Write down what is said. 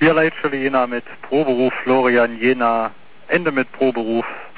Hier Leitschule Jena mit Proberuf Florian Jena, Ende mit Proberuf